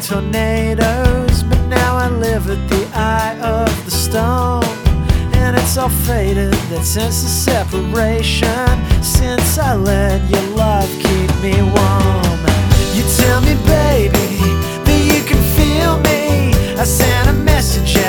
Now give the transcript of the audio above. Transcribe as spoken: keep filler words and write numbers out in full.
tornadoes, but now I live at the eye of the storm. And it's all faded, that sense of separation, since I let your love keep me warm. You tell me, baby, that you can feel me. I sent a message